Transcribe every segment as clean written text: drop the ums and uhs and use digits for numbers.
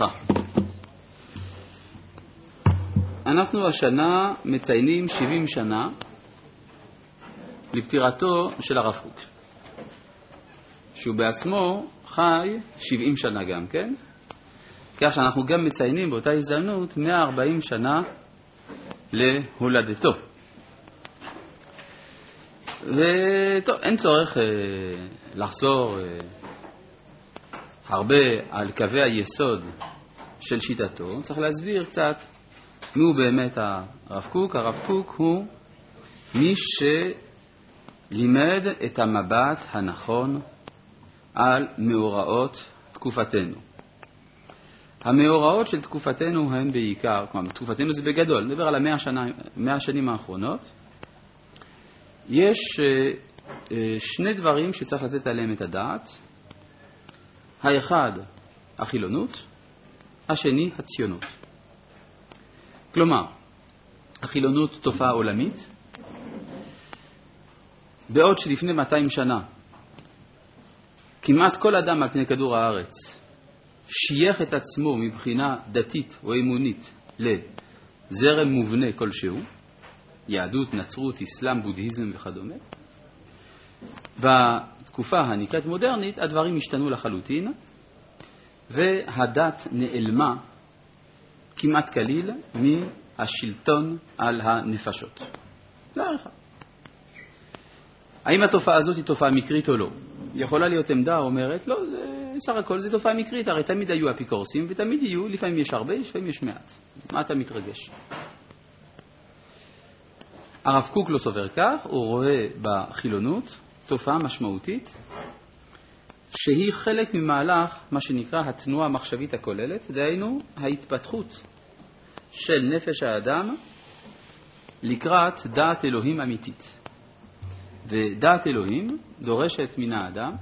וברכה. אנחנו השנה מציינים 70 שנה לפטירתו של הרב קוק, שהוא בעצמו חי 70 שנה גם כן, כך שאנחנו גם מציינים באותה הזדמנות 140 שנה להולדתו. וטוב, אין צורך לחזור הרבה על קווי היסוד של שיטתו, צריך להסביר קצת מי הוא באמת הרב קוק. הרב קוק הוא מי שלימד את המבט הנכון על מאורעות תקופתנו. המאורעות של תקופתנו הם בעיקר, כלומר תקופתנו זה בגדול, נדבר על 100 השנים האחרונות. יש שני דברים שצריך לתת עליהם את הדעת. האחד, החילונות, השני, הציונות. כלומר, החילונות תופעה עולמית, בעוד שלפני 200 שנה כמעט כל אדם על פני כדור הארץ שייך את עצמו מבחינה דתית או אמונית לזרם מובנה כלשהו, יהדות, נצרות, אסלאם, בודהיזם וכדומה. בתקופה הנקראת מודרנית הדברים השתנו לחלוטין, והדת נעלמה כמעט כליל מהשלטון על הנפשות. זה הערכה. האם התופעה הזאת היא תופעה מקרית או לא? יכולה להיות עמדה אומרת, לא, סך הכל זה תופעה מקרית, הרי תמיד היו אפיקורסים ותמיד יהיו, לפעמים יש הרבה, לפעמים יש מעט. מה אתה מתרגש? הרב קוק לא סובר כך, הוא רואה בחילונות תופעה משמעותית שהיא חלק ממהלך מה שנקרא התנועה המחשבית הכוללת, דהיינו ההתפתחות של נפש האדם לקראת דעת אלוהים אמיתית. ודעת אלוהים דורשת מן האדם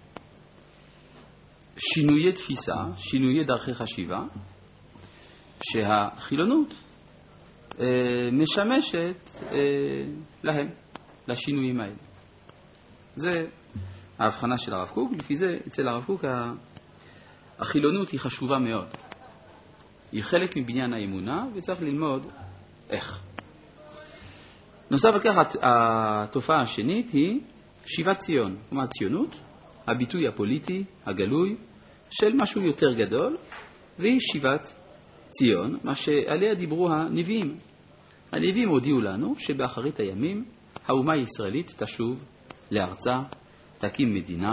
שינויי תפיסה, שינויי דרכי חשיבה, שהחילונות משמשת להם, לשינויים האלה. זה ההבחנה של הרב קוק. לפי זה, אצל הרב קוק החילונות היא חשובה מאוד. היא חלק מבניין האמונה וצריך ללמוד איך. נוסף לכך, התופעה השנית היא שיבת ציון, כלומר הציונות, הביטוי הפוליטי הגלוי של משהו יותר גדול, והיא שיבת ציון, מה שעליה דיברו הנביאים. הנביאים הודיעו לנו שבאחרית הימים האומה הישראלית תשוב לארצה, תקים מדינה,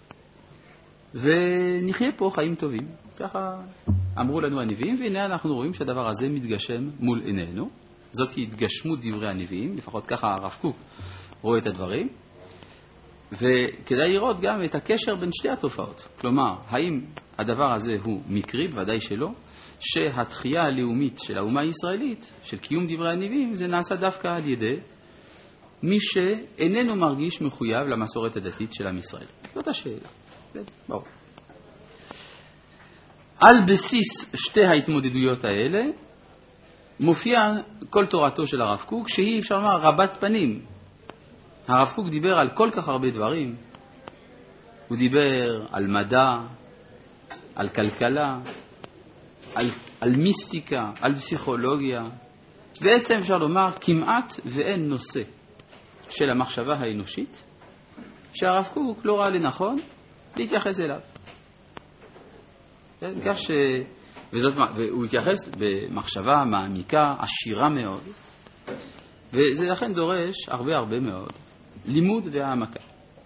ונחיה פה חיים טובים. ככה אמרו לנו הנביאים, והנה אנחנו רואים שהדבר הזה מתגשם מול עינינו. זאת היא התגשמות דברי הנביאים, לפחות ככה הרב קוק רואה את הדברים. וכדאי לראות גם את הקשר בין שתי התופעות. כלומר, האם הדבר הזה הוא מקרי? בוודאי שלא. שהתחייה הלאומית של האומה הישראלית, של קיום דברי הנביאים, זה נעשה דווקא על ידי מי שאיננו מרגיש מחויב למסורת הדתית של עם ישראל. זאת השאלה. ברור. על בסיס שתי ההתמודדויות האלה, מופיע כל תורתו של הרב קוק, שהיא אפשר לומר רבת פנים. הרב קוק דיבר על כל כך הרבה דברים. הוא דיבר על מדע, על כלכלה, על מיסטיקה, על פסיכולוגיה. בעצם אפשר לומר כמעט ואין נושא של המחשבה האנושית שהרב קוק לא ראה לנכון להתייחס אליו. כך ש... והוא התייחס במחשבה מעמיקה, עשירה מאוד, וזה לכן דורש הרבה מאוד לימוד והעמקה.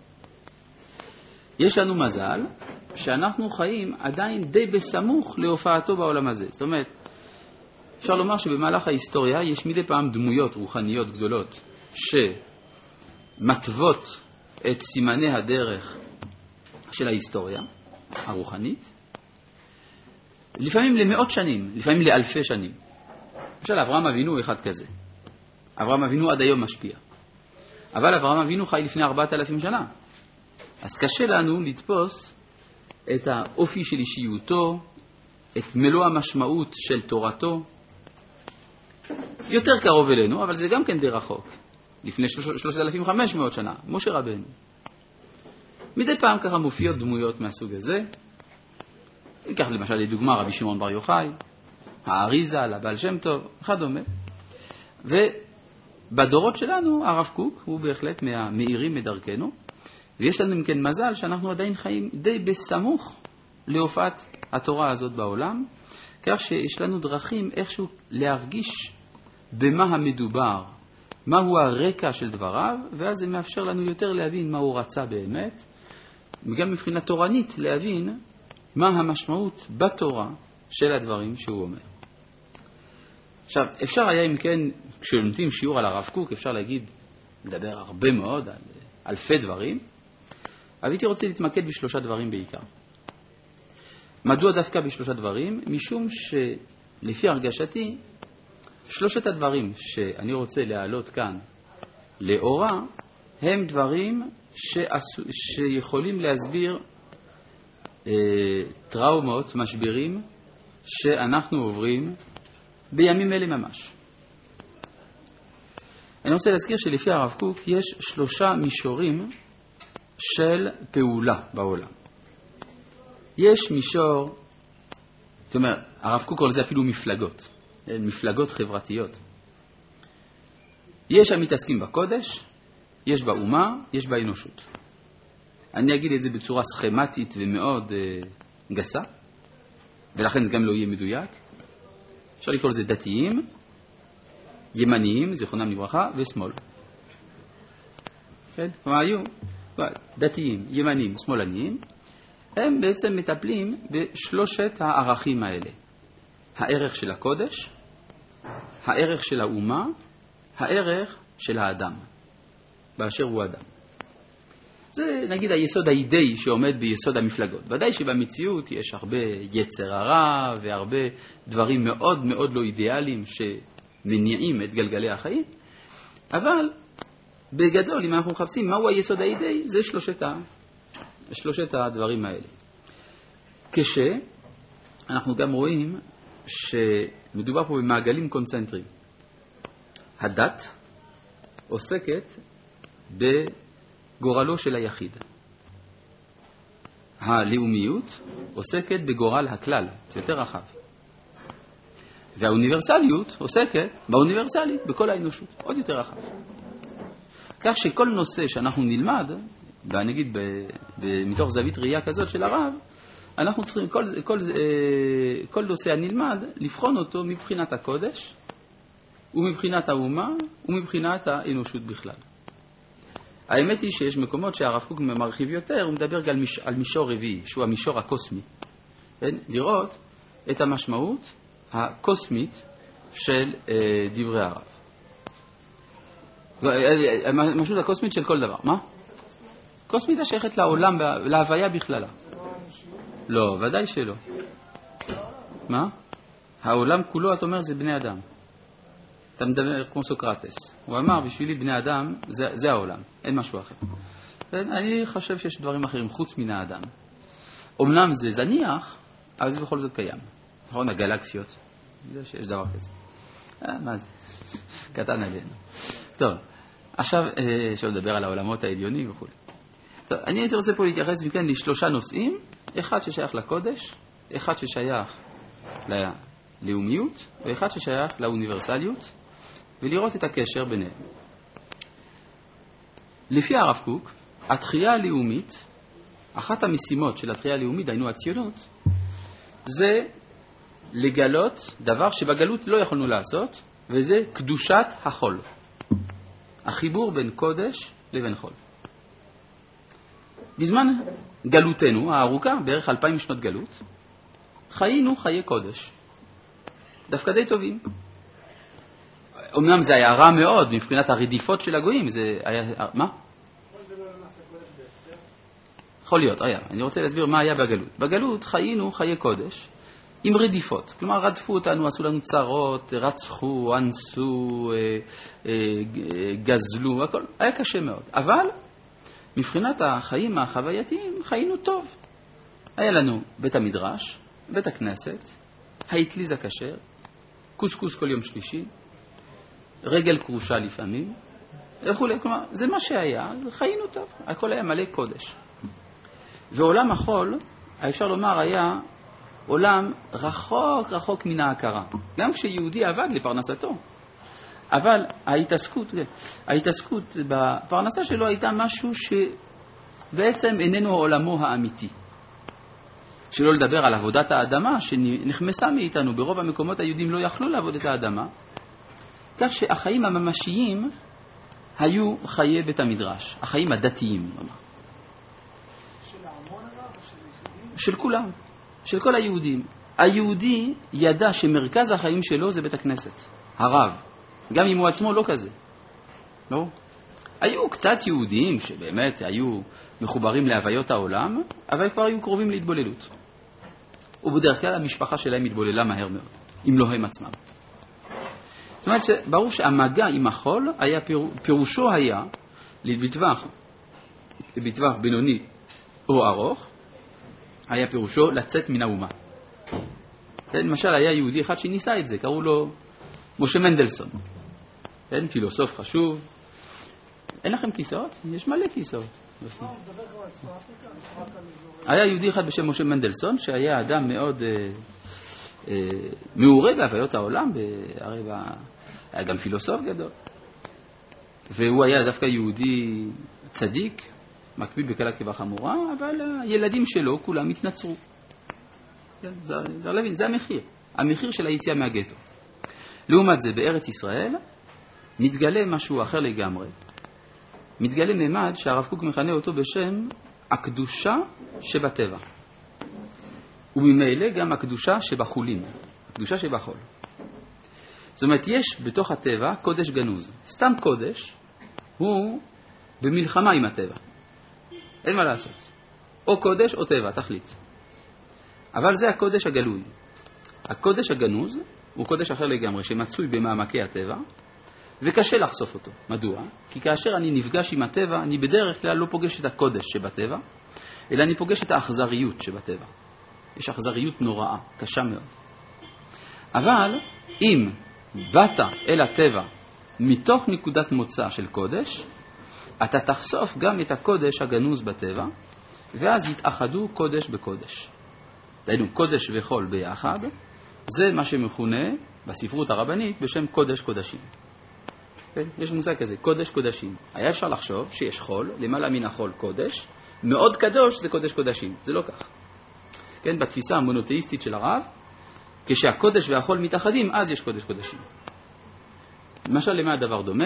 יש לנו מזל שאנחנו חיים עדיין די בסמוך להופעתו בעולם הזה. זאת אומרת, אפשר לומר שבמהלך ההיסטוריה יש מדי פעם דמויות רוחניות גדולות שמטוות את סימני הדרך של ההיסטוריה הרוחנית, לפעמים למאות שנים, לפעמים לאלפי שנים. למשל, אברהם אבינו אחד כזה. אברהם אבינו עד היום משפיע. אבל אברהם אבינו חי לפני 4,000 שנה. אז קשה לנו לתפוס את האופי של אישיותו, את מלוא המשמעות של תורתו. יותר קרוב אלינו, אבל זה גם כן די רחוק. לפני 3,500 שנה, משה רבנו. מדי פעם ככה מופיעות דמויות מהסוג הזה. ניקח למשל לדוגמה רבי שמעון בר יוחאי, האריזה, הבעל שם טוב, וכדומה. ובדורות שלנו הרב קוק הוא בהחלט מהמאירים מדרכנו, ויש לנו אם כן מזל שאנחנו עדיין חיים די בסמוך להופעת התורה הזאת בעולם, כך שיש לנו דרכים איכשהו להרגיש במה המדובר, מהו הרקע של דבריו, ואז זה מאפשר לנו יותר להבין מה הוא רצה באמת, וגם מבחינה תורנית להבין מה המשמעות בתורה של הדברים שהוא אומר. עכשיו, אפשר היה אם כן, כשנותנים שיעור על הרב קוק, אפשר להגיד, לדבר הרבה מאוד על אלפי דברים, אבל הייתי רוצה להתמקד בשלושה דברים בעיקר. מדוע דווקא בשלושה דברים? משום שלפי הרגשתי, שלושת הדברים שאני רוצה להעלות כאן לאורה, הם דברים שיכולים להסביר טראומות, משברים, שאנחנו עוברים בימים אלה ממש. אני רוצה להזכיר שלפי הרב קוק יש שלושה מישורים של פעולה בעולם. יש מישור, זאת אומרת, הרב קוק קורא לזה אפילו מפלגות, מפלגות חברתיות. יש המתעסקים בקודש, יש באומה, יש באנושות. אני אגיד את זה בצורה סכמטית ומאוד גסה, ולכן זה גם לא יהיה מדויק. אפשר לקרוא לזה דתיים, ימניים, זיכרונם לברכה, ושמאל. כן? כלומר, היו דתיים, ימניים, שמאלניים, הם בעצם מטפלים בשלושת הערכים האלה. הערך של הקודש, הערך של האומה, הערך של האדם, באשר הוא אדם. זה נגיד היסוד האידאי שעומד ביסוד המפלגות. ודאי שבמציאות יש הרבה יצר הרע והרבה דברים מאוד מאוד לא אידיאליים שמניעים את גלגלי החיים, אבל בגדול אם אנחנו מחפשים מהו היסוד האידאי, זה שלושת הדברים האלה. כשאנחנו גם רואים שמדובר פה במעגלים קונצנטריים. הדת עוסקת בגורלו של היחיד. הלאומיות עוסקת בגורל הכלל, זה יותר רחב. והאוניברסליות עוסקת באוניברסלי, בכל האנושות, עוד יותר רחב. כך שכל נושא שאנחנו נלמד, נגיד מתוך זווית ראייה כזאת של הרב, אנחנו צריכים כל נושא הנלמד לבחון אותו מבחינת הקודש ומבחינת האומה ומבחינת האנושות בכלל. האמת היא שיש מקומות שהרב קוק מרחיב יותר, הוא מדבר גם על מישור רביעי, שהוא המישור הקוסמי. לראות את המשמעות הקוסמית של דברי הרב. המשמעות הקוסמית של כל דבר. מה? קוסמית השייכת לעולם, להוויה בכללה. לא, ודאי שלא. מה? העולם כולו, אתה אומר, זה בני אדם. אתה מדבר כמו סוקרטס. הוא אמר, בשבילי בני אדם, זה העולם. אין משהו אחר. אני חושב שיש דברים אחרים חוץ מן האדם. אמנם זה זניח, אבל זה בכל זאת קיים. נכון, הגלקסיות. אני יודע שיש דבר כזה. מה זה? קטן עלינו. טוב, עכשיו אפשר לדבר על העולמות העליונים וכו'. טוב, אני הייתי רוצה פה להתייחס מכאן לשלושה נושאים. אחד ששייך לקודש, אחד ששייך ללאומיות, ואחד ששייך לאוניברסליות, ולראות את הקשר ביניהם. לפי הרב קוק, התחייה הלאומית, אחת המשימות של התחייה הלאומית, דהיינו הציונות, זה לגלות דבר שבגלות לא יכולנו לעשות, וזה קדושת החול. החיבור בין קודש לבין חול. בזמן גלותנו הארוכה, בערך 2000 שנות גלות, חיינו חיי קודש. דווקא די טובים. אמנם זה היה רע מאוד מבחינת הרדיפות של הגויים, זה היה... מה? יכול להיות, אני רוצה להסביר מה היה בגלות. בגלות חיינו חיי קודש עם רדיפות. כלומר, רדפו אותנו, עשו לנו צרות, רצחו, אנסו, גזלו, הכל. היה קשה מאוד. אבל מבחינת החיים החווייתיים, חיינו טוב. היה לנו בית המדרש, בית הכנסת, האטליז הכשר, קוסקוס כל יום שלישי, רגל קרושה לפעמים, וכו'. כלומר, זה מה שהיה, חיינו טוב. הכל היה מלא קודש. ועולם החול, אפשר לומר, היה עולם רחוק רחוק מן ההכרה. גם כשיהודי עבד לפרנסתו. אבל ההתעסקות בפרנסה שלו הייתה משהו שבעצם איננו עולמו האמיתי. שלא לדבר על עבודת האדמה שנחמסה מאיתנו. ברוב המקומות היהודים לא יכלו לעבוד את האדמה. כך שהחיים הממשיים היו חיי בית המדרש. החיים הדתיים. של ההמון הרב או של היחידים? של כולם. של כל היהודים. היהודי ידע שמרכז החיים שלו זה בית הכנסת. הרב. גם אם הוא עצמו לא כזה. לא? היו קצת יהודים שבאמת היו מחוברים להוויות העולם, אבל כבר היו קרובים להתבוללות. ובדרך כלל המשפחה שלהם התבוללה מהר מאוד, אם לא הם עצמם. זאת אומרת שברור שהמגע עם החול היה פירושו היה בטווח בינוני או ארוך, היה פירושו לצאת מן האומה. למשל היה יהודי אחד שניסה את זה, קראו לו משה מנדלסון. כן, פילוסוף חשוב. אין לכם כיסאות? יש מלא כיסאות. היה יהודי אחד בשם משה מנדלסון, שהיה אדם מאוד מעורה בהוויות העולם, היה גם פילוסוף גדול. והוא היה דווקא יהודי צדיק, מקפיד בקלה כבחמורה, אבל הילדים שלו כולם התנצרו. כן, זה להבין, זה המחיר. המחיר של היציאה מהגטו. לעומת זה, בארץ ישראל, מתגלה משהו אחר לגמרי. מתגלה ממד שהרב קוק מכנה אותו בשם הקדושה שבטבע. וממילא גם הקדושה שבחולין, הקדושה שבחול. זאת אומרת, יש בתוך הטבע קודש גנוז. סתם קודש הוא במלחמה עם הטבע. אין מה לעשות. או קודש או טבע, תחליט. אבל זה הקודש הגלוי. הקודש הגנוז הוא קודש אחר לגמרי שמצוי במעמקי הטבע, וקשה לחשוף אותו. מדוע? כי כאשר אני נפגש עם הטבע, אני בדרך כלל לא פוגש את הקודש שבטבע, אלא אני פוגש את האכזריות שבטבע. יש אכזריות נוראה, קשה מאוד. אבל אם באת אל הטבע מתוך נקודת מוצא של קודש, אתה תחשוף גם את הקודש הגנוז בטבע, ואז יתאחדו קודש בקודש. דהיינו, קודש וחול ביחד, זה מה שמכונה בספרות הרבנית בשם קודש קודשים. יש מושג כזה, קודש קודשים. היה אפשר לחשוב שיש חול, למעלה מן החול קודש, מאוד קדוש זה קודש קודשים. זה לא כך. כן, בתפיסה המונותאיסטית של הרב, כשהקודש והחול מתאחדים, אז יש קודש קודשים. למשל, למה הדבר דומה?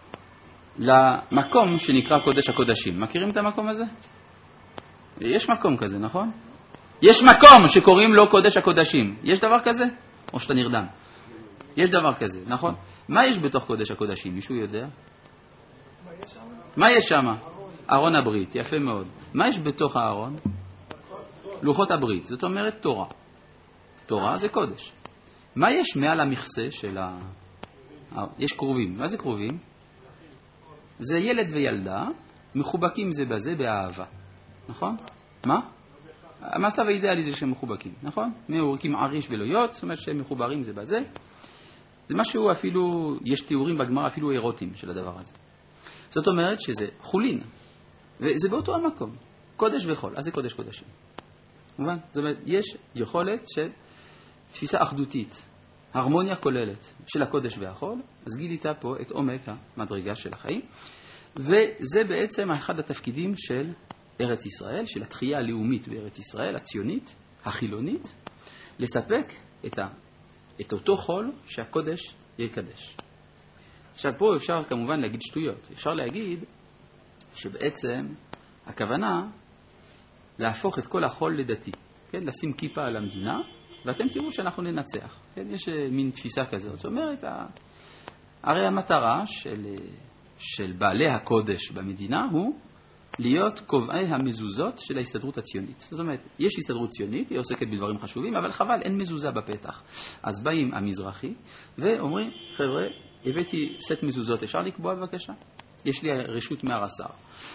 למקום שנקרא קודש הקודשים. מכירים את המקום הזה? יש מקום כזה, נכון? יש מקום שקוראים לו קודש הקודשים. יש דבר כזה? או שאתה נרדם? יש דבר כזה, נכון? מה יש בתוך קודש הקודשים? מישהו יודע? מה יש שם? ארון הברית, יפה מאוד. מה יש בתוך הארון? לוחות הברית, זאת אומרת תורה. תורה זה קודש. מה יש מעל המכסה של יש קרובים. מה זה קרובים? זה ילד וילדה מחובקים זה בזה באהבה. נכון? מה? המצב האידאלי זה שהם מחובקים, נכון? מאורקים עריש ולויות, זאת אומרת שהם מחוברים זה בזה. זה משהו אפילו, יש תיאורים בגמרא אפילו אירוטיים של הדבר הזה. זאת אומרת שזה חולין, וזה באותו המקום, קודש וחול, אז זה קודש קודשים. מובן? זאת אומרת, יש יכולת של תפיסה אחדותית, הרמוניה כוללת של הקודש והחול, אז גילית פה את עומק המדרגה של החיים, וזה בעצם אחד התפקידים של ארץ ישראל, של התחייה הלאומית בארץ ישראל, הציונית, החילונית, לספק את אותו חול שהקודש יקדש. עכשיו פה אפשר כמובן להגיד שטויות. אפשר להגיד שבעצם הכוונה להפוך את כל החול לדתי. כן? לשים כיפה על המדינה, ואתם תראו שאנחנו ננצח. כן? יש מין תפיסה כזאת. זאת אומרת, הרי המטרה של בעלי הקודש במדינה הוא להיות קובעי המזוזות של ההסתדרות הציונית. זאת אומרת, יש הסתדרות ציונית, היא עוסקת בדברים חשובים, אבל חבל, אין מזוזה בפתח. אז באים המזרחי ואומרים, חבר'ה, הבאתי סט מזוזות, אפשר לקבוע בבקשה? יש לי רשות מהרס"ר.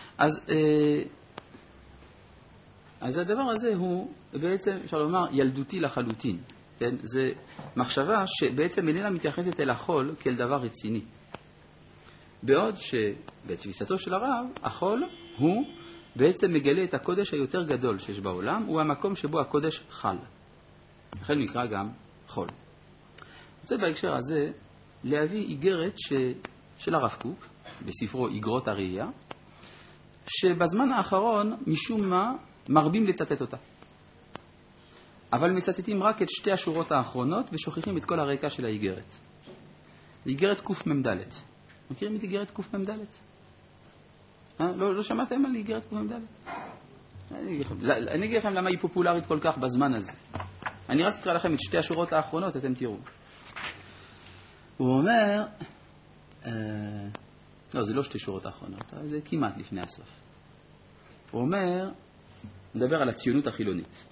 אז הדבר הזה הוא בעצם, אפשר לומר, ילדותי לחלוטין. כן? זה מחשבה שבעצם איננה מתייחסת אל החול כאל דבר רציני. בעוד שבתפיסתו של הרב, החול הוא בעצם מגלה את הקודש היותר גדול שיש בעולם, הוא המקום שבו הקודש חל. לכן נקרא גם חול. אני רוצה בהקשר הזה להביא איגרת של הרב קוק, בספרו איגרות הראייה, שבזמן האחרון משום מה מרבים לצטט אותה. אבל מצטטים רק את שתי השורות האחרונות ושוכחים את כל הרקע של האיגרת. איגרת קמ"ד. מכירים את איגרת קמ"ד? לא שמעתם על איגרת קמ"ד? אני אגיד לכם למה היא פופולרית כל כך בזמן הזה. אני רק אקרא לכם את שתי השורות האחרונות, אתם תראו. הוא אומר, לא, זה לא שתי שורות האחרונות, זה כמעט לפני הסוף. הוא אומר, מדבר על הציונות החילונית.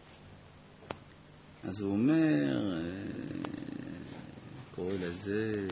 אז הוא אומר, קורא לזה,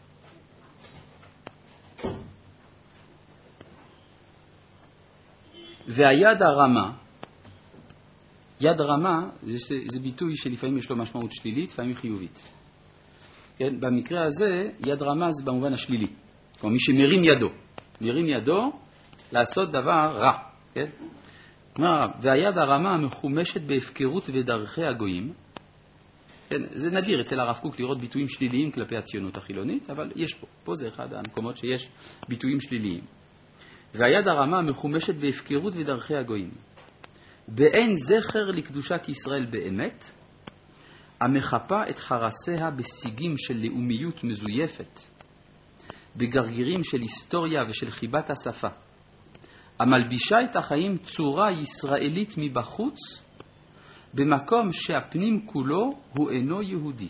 והיד הרמה, יד רמה זה ביטוי שלפעמים יש לו משמעות שלילית, לפעמים חיובית. כן? במקרה הזה, יד רמה זה במובן השלילי. כלומר, מי שמרים ידו, מרים ידו לעשות דבר רע. כן? והיד הרמה המחומשת בהפקרות ודרכי הגויים. כן? זה נדיר אצל הרב קוק לראות ביטויים שליליים כלפי הציונות החילונית, אבל יש פה. פה זה אחד המקומות שיש ביטויים שליליים. והיד הרמה מחומשת בהפקרות ודרכי הגויים. באין זכר לקדושת ישראל באמת, המחפה את חרסיה בשיגים של לאומיות מזויפת, בגרגירים של היסטוריה ושל חיבת השפה, המלבישה את החיים צורה ישראלית מבחוץ, במקום שהפנים כולו הוא אינו יהודי.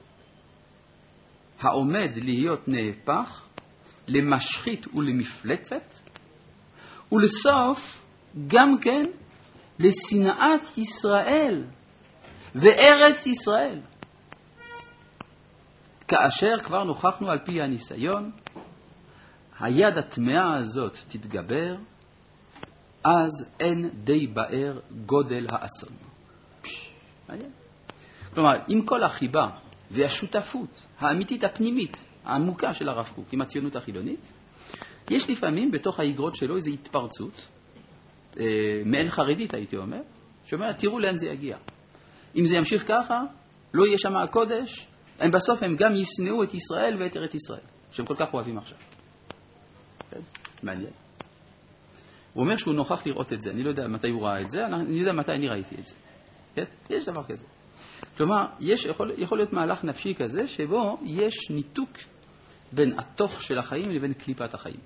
העומד להיות נהפך למשחית ולמפלצת, ולסוף גם כן לשנאת ישראל וארץ ישראל. כאשר כבר נוכחנו על פי הניסיון, היד התמאה הזאת תתגבר, אז אין די באר גודל האסון. כלומר, עם כל החיבה והשותפות האמיתית הפנימית, העמוקה של הרב קוק עם הציונות החילונית, יש לפעמים בתוך האיגרות שלו איזו התפרצות, מעין חרדית הייתי אומר, שאומרת, תראו לאן זה יגיע. אם זה ימשיך ככה, לא יהיה שם הקודש, בסוף הם גם ישנאו את ישראל ואת ארץ ישראל, שהם כל כך אוהבים עכשיו. מעניין. הוא אומר שהוא נוכח לראות את זה, אני לא יודע מתי הוא ראה את זה, אני יודע מתי אני ראיתי את זה. יש דבר כזה. כלומר, יכול להיות מהלך נפשי כזה, שבו יש ניתוק בין התוך של החיים לבין קליפת החיים.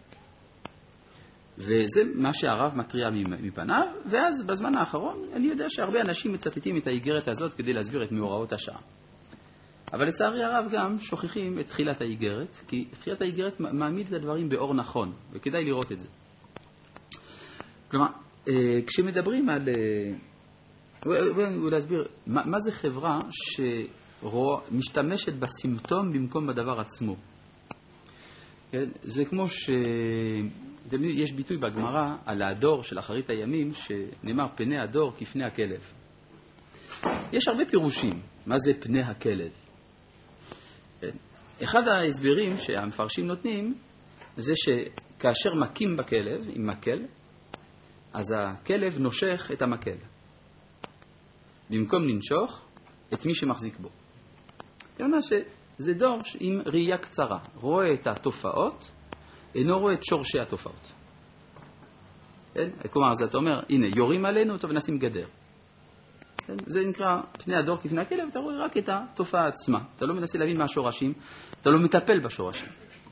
וזה מה שהרב מטריע מפניו, ואז בזמן האחרון אני יודע שהרבה אנשים מצטטים את האיגרת הזאת כדי להסביר את מאורעות השעה. אבל לצערי הרב גם שוכחים את תחילת האיגרת, כי תחילת האיגרת מעמיד את הדברים באור נכון, וכדאי לראות את זה. כלומר, כשמדברים על... ולהסביר, מה זה חברה שמשתמשת בסימפטום במקום בדבר עצמו? זה כמו ש... יש ביטוי בגמרא על הדור של אחרית הימים, שנאמר פני הדור כפני הכלב. יש הרבה פירושים, מה זה פני הכלב. אחד ההסברים שהמפרשים נותנים, זה שכאשר מכים בכלב, עם מקל, אז הכלב נושך את המקל. במקום לנשוך את מי שמחזיק בו. כלומר שזה דור עם ראייה קצרה, רואה את התופעות, אינו רואה את שורשי התופעות. כן? כלומר, אז אתה אומר, הנה, יורים עלינו, טוב, נשים גדר. כן? זה נקרא פני הדור כפני הכלב, אתה רואה רק את התופעה עצמה. אתה לא מנסה להבין מה השורשים, אתה לא מטפל בשורשים.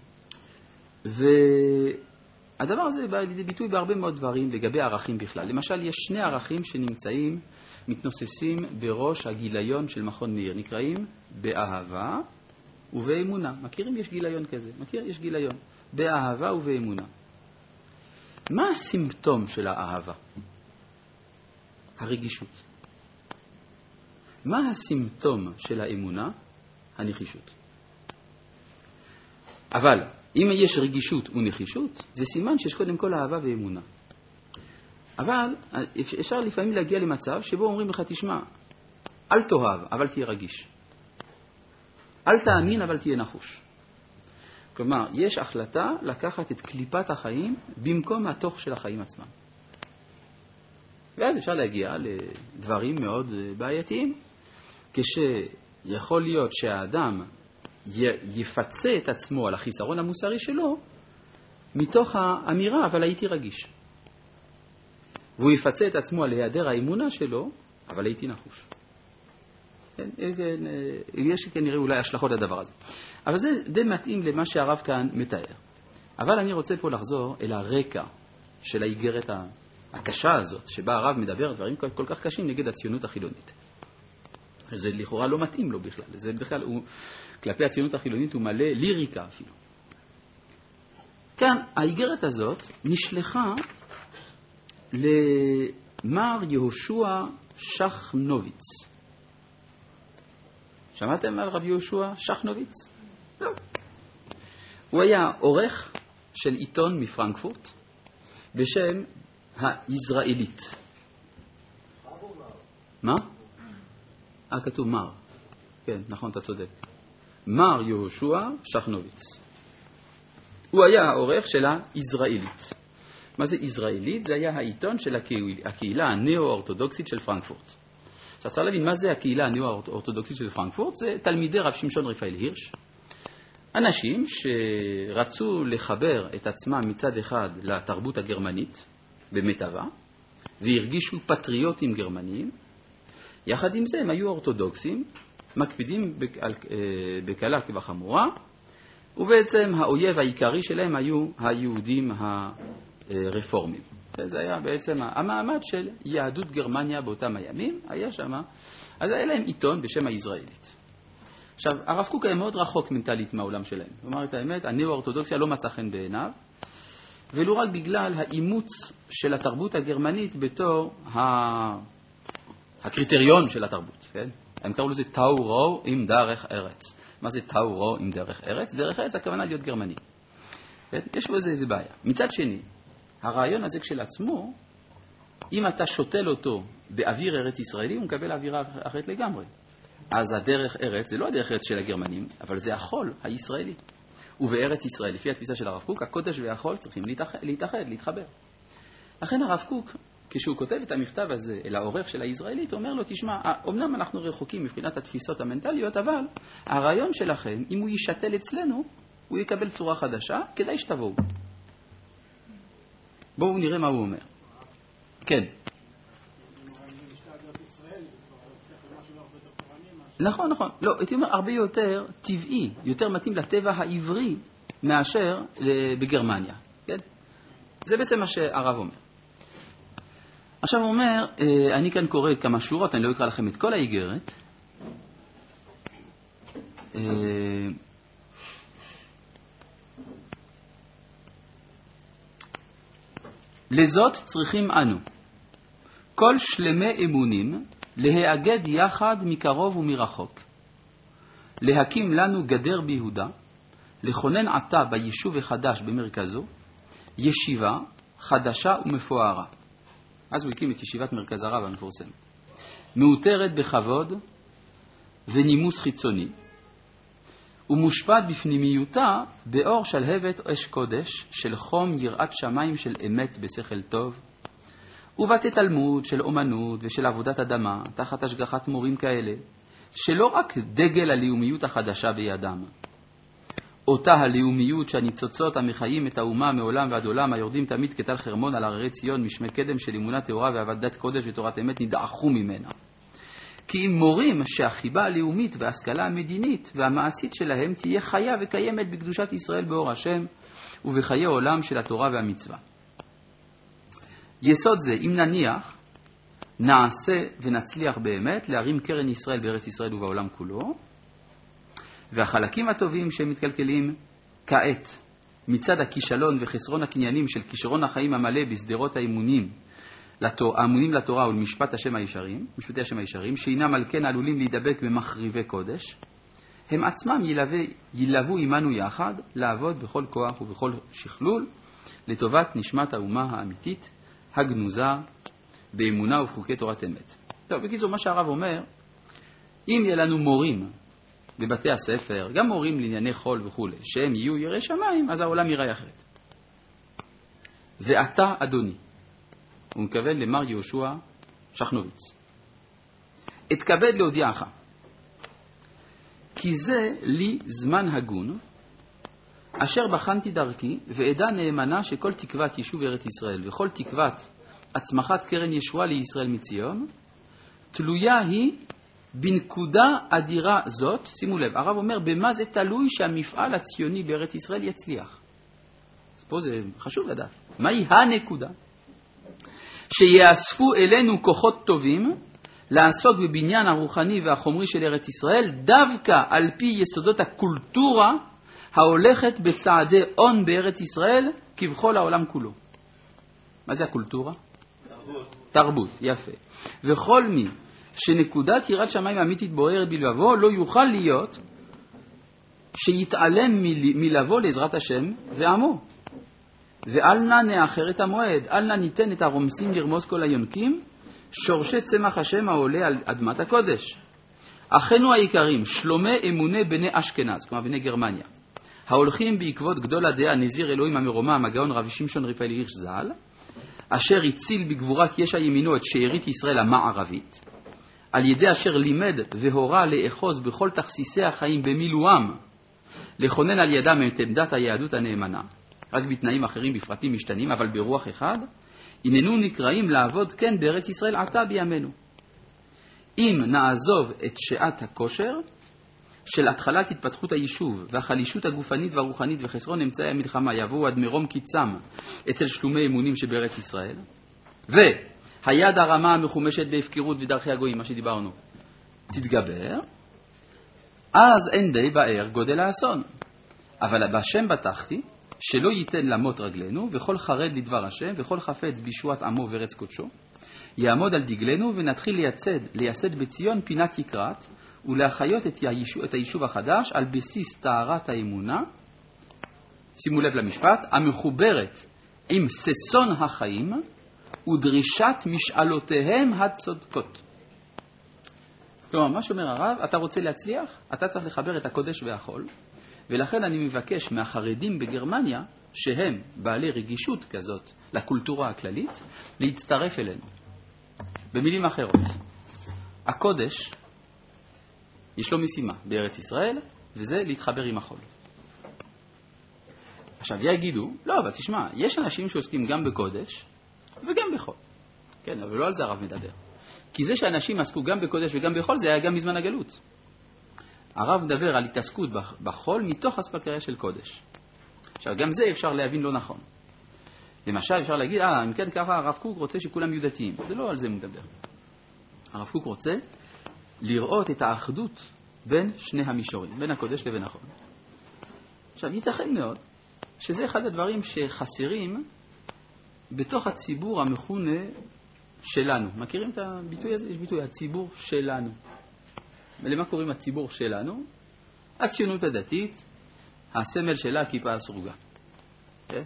והדבר הזה בא לידי ביטוי בהרבה מאוד דברים לגבי ערכים בכלל. למשל, יש שני ערכים שנמצאים, מתנוססים בראש הגיליון של מכון מאיר, נקראים באהבה ובאמונה. מכירים? יש גיליון כזה. מכיר? יש גיליון. באהבה ובאמונה. מה הסימפטום של האהבה? הרגישות. מה הסימפטום של האמונה? הנחישות. אבל אם יש רגישות ונחישות, זה סימן שיש קודם כל אהבה ואמונה. אבל אפשר לפעמים להגיע למצב שבו אומרים לך, תשמע, אל תאהב, אבל תהיה רגיש. אל תאמין, אבל תהיה נחוש. כלומר, יש החלטה לקחת את קליפת החיים במקום התוך של החיים עצמם. ואז אפשר להגיע לדברים מאוד בעייתיים. כשיכול להיות שהאדם יפצה את עצמו על החיסרון המוסרי שלו, מתוך האמירה, אבל הייתי רגיש. והוא יפצה את עצמו על היעדר האמונה שלו, אבל הייתי נחוש. יש כנראה אולי השלכות לדבר הזה. אבל זה די מתאים למה שהרב כאן מתאר. אבל אני רוצה פה לחזור אל הרקע של האיגרת הקשה הזאת, שבה הרב מדבר דברים כל כך קשים נגד הציונות החילונית. זה לכאורה לא מתאים לו בכלל. זה בכלל, כלפי הציונות החילונית הוא מלא ליריקה אפילו. כאן, האיגרת הזאת נשלחה למר יהושע שחנוביץ. שמעתם על רב יהושע שחנוביץ? לא. הוא היה עורך של עיתון מפרנקפורט בשם הישראלית. מה? כתוב מר. כן, נכון, אתה צודק. מר יהושע שחנוביץ. הוא היה העורך של הישראלית. מה זה ישראלית? זה היה העיתון של הקהילה הנאו-אורתודוקסית של פרנקפורט. עכשיו צריך להבין מה זה הקהילה הנאו-אורתודוקסית של פרנקפורט. זה תלמידי רב שמשון רפאל הירש. אנשים שרצו לחבר את עצמם מצד אחד לתרבות הגרמנית במיטבה, והרגישו פטריוטים גרמניים. יחד עם זה הם היו אורתודוקסים, מקפידים בקלה כבחמורה, ובעצם האויב העיקרי שלהם היו היהודים הרפורמים. זה היה בעצם המעמד של יהדות גרמניה באותם הימים, היה שם, אז היה להם עיתון בשם הישראלית. עכשיו, הרב קוק היה מאוד רחוק מנטלית מהעולם שלהם. הוא אמר את האמת, הנאו-אורתודוקסיה לא מצא חן בעיניו, ולא רק בגלל האימוץ של התרבות הגרמנית בתור הקריטריון של התרבות. כן? הם קראו לזה טאורו עם דרך ארץ. מה זה טאורו עם דרך ארץ? דרך ארץ הכוונה להיות גרמני. כן? יש בו איזה בעיה. מצד שני, הרעיון הזה כשלעצמו, אם אתה שותל אותו באוויר ארץ ישראלי, הוא מקבל אווירה אחרת לגמרי. אז הדרך ארץ, זה לא הדרך ארץ של הגרמנים, אבל זה החול הישראלי. ובארץ ישראל, לפי התפיסה של הרב קוק, הקודש והחול צריכים להתאחד, להתחבר. לכן הרב קוק, כשהוא כותב את המכתב הזה אל העורך של הישראלית, אומר לו, תשמע, אמנם אנחנו רחוקים מבחינת התפיסות המנטליות, אבל הרעיון שלכם, אם הוא ישתל אצלנו, הוא יקבל צורה חדשה, כדאי שתבואו. בואו נראה מה הוא אומר. כן. נכון, נכון. לא, הייתי אומר, הרבה יותר טבעי, יותר מתאים לטבע העברי מאשר בגרמניה. כן? זה בעצם מה שהרב אומר. עכשיו הוא אומר, אני כאן קורא כמה שורות, אני לא אקרא לכם את כל האיגרת. לזאת צריכים אנו, כל שלמי אמונים, להיאגד יחד מקרוב ומרחוק, להקים לנו גדר ביהודה, לכונן עתה ביישוב החדש במרכזו, ישיבה חדשה ומפוארה. אז הוא הקים את ישיבת מרכז הרב המפורסם. מאותרת בכבוד ונימוס חיצוני, ומושפעת בפנימיותה באור שלהבת אש קודש של חום יראת שמיים של אמת בשכל טוב, ובתי תלמוד של אומנות ושל עבודת אדמה, תחת השגחת מורים כאלה, שלא רק דגל הלאומיות החדשה בידם, אותה הלאומיות שהניצוצות המחיים את האומה מעולם ועד עולם, היורדים תמיד כתל חרמון על הררי ציון, משמי קדם של אמונה תאורה ועבודת קודש ותורת אמת נדעכו ממנה. כי אם מורים שהחיבה הלאומית וההשכלה המדינית והמעשית שלהם תהיה חיה וקיימת בקדושת ישראל באור השם ובחיי עולם של התורה והמצווה. יסוד זה, אם נניח, נעשה ונצליח באמת להרים קרן ישראל בארץ ישראל ובעולם כולו, והחלקים הטובים שהם מתקלקלים כעת מצד הכישלון וחסרון הקניינים של כישרון החיים המלא בסדרות האמונים לתורה ולמשפט השם הישרים, משפטי השם הישרים, שאינם על כן עלולים להידבק במחריבי קודש, הם עצמם ילוו עמנו יחד לעבוד בכל כוח ובכל שכלול לטובת נשמת האומה האמיתית, הגנוזה, באמונה ובחוקי תורת אמת. טוב, בקיצור, מה שהרב אומר, אם יהיה לנו מורים בבתי הספר, גם מורים לענייני חול וכו', שהם יהיו יראי שמיים, אז העולם ייראה אחרת. ואתה, אדוני, הוא מכוון למר יהושע שחנוביץ, אתכבד להודיעך, כי זה לי זמן הגון, אשר בחנתי דרכי, ועדה נאמנה שכל תקוות יישוב ארץ ישראל, וכל תקוות הצמחת קרן ישועה לישראל מציון, תלויה היא בנקודה אדירה זאת. שימו לב, הרב אומר, במה זה תלוי שהמפעל הציוני בארץ ישראל יצליח? אז פה זה חשוב לדעת. מהי הנקודה? שיאספו אלינו כוחות טובים, לעסוק בבניין הרוחני והחומרי של ארץ ישראל, דווקא על פי יסודות הקולטורה, ההולכת בצעדי און בארץ ישראל, כבכל העולם כולו. מה זה הקולטורה? תרבות, יפה. וכל מי שנקודת יראת שמיים אמיתית בוערת בלבבו, לא יוכל להיות שיתעלם מלבוא לעזרת השם ועמו. ואל נא נאחר את המועד, אל נא ניתן את הרומסים לרמוס כל היונקים, שורשי צמח השם העולה על אדמת הקודש. אחינו היקרים, שלומי אמוני בני אשכנז, כלומר בני גרמניה, ההולכים בעקבות גדול הדעה נזיר אלוהים המרומם, הגאון רבי שמשון רפאל הירש ז"ל, אשר הציל בגבורת ישע ימינו את שארית ישראל המערבית, על ידי אשר לימד והורה לאחוז בכל תכסיסי החיים במילואם, לכונן על ידם את עמדת היהדות הנאמנה, רק בתנאים אחרים בפרטים משתנים, אבל ברוח אחד, הננו נקראים לעבוד כן בארץ ישראל עתה בימינו. אם נעזוב את שעת הכושר של התחלת התפתחות היישוב והחלישות הגופנית והרוחנית וחסרון אמצעי המלחמה יבואו עד מרום קיצם אצל שלומי אמונים שבארץ ישראל, והיד הרמה המחומשת בהפקרות ודרכי הגויים, מה שדיברנו, תתגבר, אז אין די באר גודל האסון. אבל בהשם בטחתי שלא ייתן למות רגלינו, וכל חרד לדבר השם, וכל חפץ בישועת עמו וארץ קודשו, יעמוד על דגלנו ונתחיל לייסד בציון פינת יקרת, ולהחיות את היישוב החדש על בסיס טהרת האמונה, שימו לב למשפט, המחוברת עם ססון החיים ודרישת משאלותיהם הצודקות. כלומר, מה שאומר הרב, אתה רוצה להצליח, אתה צריך לחבר את הקודש והחול, ולכן אני מבקש מהחרדים בגרמניה, שהם בעלי רגישות כזאת לקולטורה הכללית, להצטרף אלינו. במילים אחרות, הקודש יש לו משימה בארץ ישראל, וזה להתחבר עם החול. עכשיו יגידו, לא, אבל תשמע, יש אנשים שעוסקים גם בקודש וגם בחול. כן, אבל לא על זה הרב מדבר. כי זה שאנשים עסקו גם בקודש וגם בחול, זה היה גם מזמן הגלות. הרב מדבר על התעסקות בחול מתוך אספקריה של קודש. עכשיו, גם זה אפשר להבין לא נכון. למשל, אפשר להגיד, אם כן ככה, הרב קוק רוצה שכולם יהיו דתיים. זה לא על זה מדבר. הרב קוק רוצה לראות את האחדות בין שני המישורים, בין הקודש לבין החול. עכשיו, ייתכן מאוד שזה אחד הדברים שחסרים בתוך הציבור המכונה שלנו. מכירים את הביטוי הזה? יש ביטוי, הציבור שלנו. ולמה קוראים הציבור שלנו? הציונות הדתית, הסמל שלה, הכיפה הסרוגה. Okay?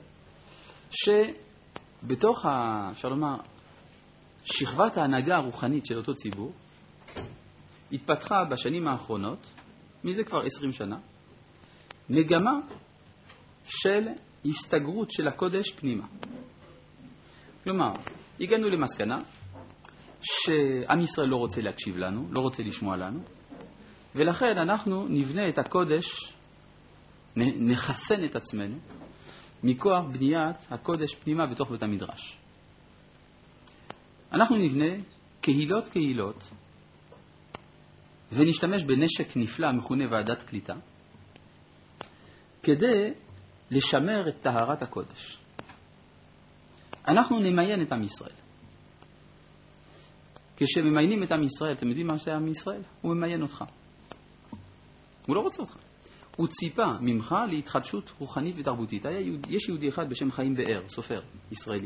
שבתוך, אפשר לומר, שכבת ההנהגה הרוחנית של אותו ציבור, התפתחה בשנים האחרונות, מזה כבר 20 שנה, מגמה של הסתגרות של הקודש פנימה. כלומר, הגענו למסקנה שעם ישראל לא רוצה להקשיב לנו, לא רוצה לשמוע לנו, ולכן אנחנו נבנה את הקודש, נחסן את עצמנו, מכוח בניית הקודש פנימה בתוך בית המדרש. אנחנו נבנה קהילות, ונשתמש בנשק נפלא מכונה ועדת קליטה, כדי לשמר את טהרת הקודש. אנחנו נמיין את עם ישראל. כשממיינים את עם ישראל, אתם יודעים מה זה עם ישראל? הוא ממיין אותך. הוא לא רוצה אותך. הוא ציפה ממך להתחדשות רוחנית ותרבותית. יש יהודי אחד בשם חיים באר, סופר ישראלי.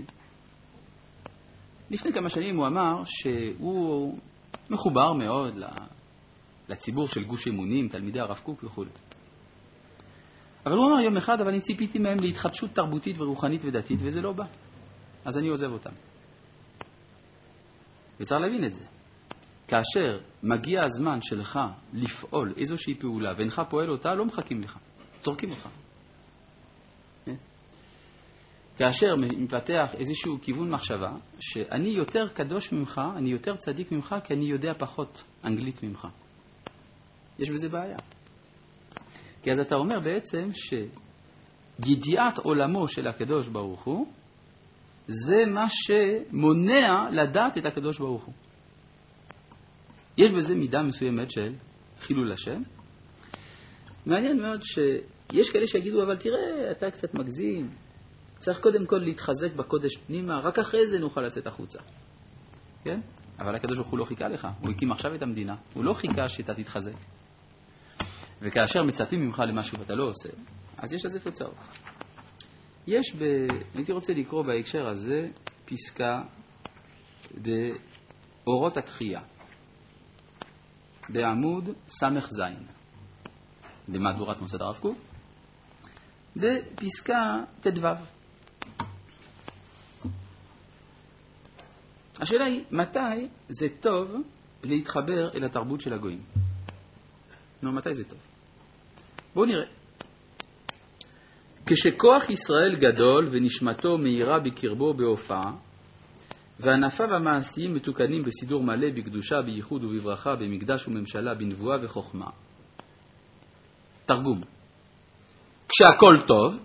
לפני כמה שנים הוא אמר שהוא מחובר מאוד לציבור של גוש אמונים, תלמידי הרב קוק וכו'. אבל הוא אמר יום אחד, אבל אני ציפיתי מהם להתחדשות תרבותית ורוחנית ודתית, וזה לא בא. אז אני עוזב אותם. וצריך להבין את זה. כאשר מגיע הזמן שלך לפעול איזושהי פעולה, ואינך פועל אותה, לא מחכים לך. צורקים אותך. כאשר מפתח איזשהו כיוון מחשבה, שאני יותר קדוש ממך, אני יותר צדיק ממך, כי אני יודע פחות אנגלית ממך. יש בזה בעיה. כי אז אתה אומר בעצם שידיעת עולמו של הקדוש ברוך הוא, זה מה שמונע לדעת את הקדוש ברוך הוא. יש בזה מידה מסוימת של חילול השם. מעניין מאוד שיש כאלה שיגידו, אבל תראה, אתה קצת מגזים. צריך קודם כל להתחזק בקודש פנימה, רק אחרי זה נוכל לצאת החוצה. כן? אבל הקדוש ברוך הוא לא חיכה לך, הוא הקים עכשיו את המדינה. הוא לא חיכה שאתה תתחזק. וכאשר מצפים ממך למשהו ואתה לא עושה, אז יש לזה תוצאות. הייתי רוצה לקרוא בהקשר הזה פסקה באורות התחייה, בעמוד סמך זין, במהדורת מוסד הרב קוק, בפסקה תדו. השאלה היא, מתי זה טוב להתחבר אל התרבות של הגויים? מתי זה טוב? בואו נראה. כשכוח ישראל גדול ונשמתו מהירה בקרבו בהופעה, וענפיו המעשיים מתוקנים בסידור מלא בקדושה, בייחוד ובברכה, במקדש וממשלה, בנבואה וחוכמה. תרגום. כשהכל טוב,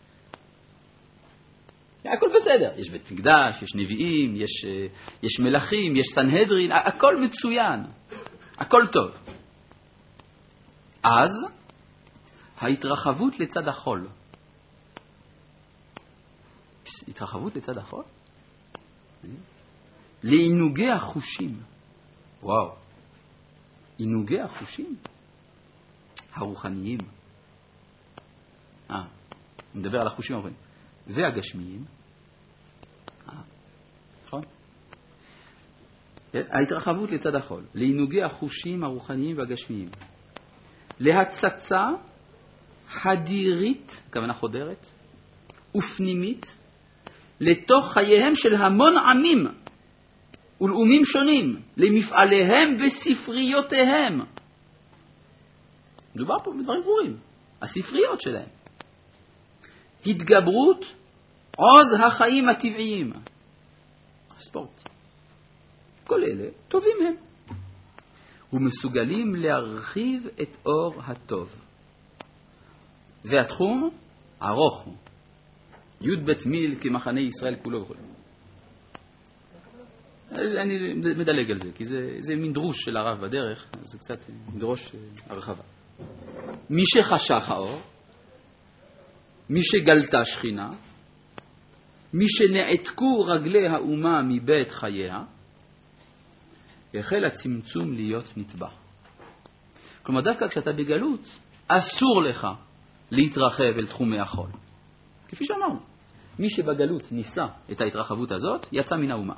הכל בסדר. יש בית מקדש, יש נביאים, יש מלכים, יש סנהדרין, הכל מצוין. הכל טוב. אז ההתרחבות לצד החול. התרחבות לצד החול? לעינוגי החושים. וואו. עינוגי החושים? הרוחניים. נדבר על החושים הרוחניים. והגשמיים. נכון? ההתרחבות לצד החול. לעינוגי החושים הרוחניים והגשמיים. להצצה חדירית, כוונה חודרת, ופנימית, לתוך חייהם של המון עמים ולאומים שונים, למפעליהם וספריותיהם. מדובר פה בדברים ברורים, הספריות שלהם. התגברות עוז החיים הטבעיים. ספורט. כל אלה טובים הם. ומסוגלים להרחיב את אור הטוב. והתחום ארוך הוא. י' בית מיל כמחנה ישראל כולו וכו'. אני מדלג על זה, כי זה מין דרוש של הרב בדרך, אז זה קצת דרוש הרחבה. מי שחשך האור, מי שגלתה שכינה, מי שנעתקו רגלי האומה מבית חייה, החל הצמצום להיות נטבע. כלומר, דווקא כשאתה בגלות, אסור לך להתרחב אל תחומי החול. כפי שאמרנו, מי שבגלות ניסה את ההתרחבות הזאת, יצא מן האומה.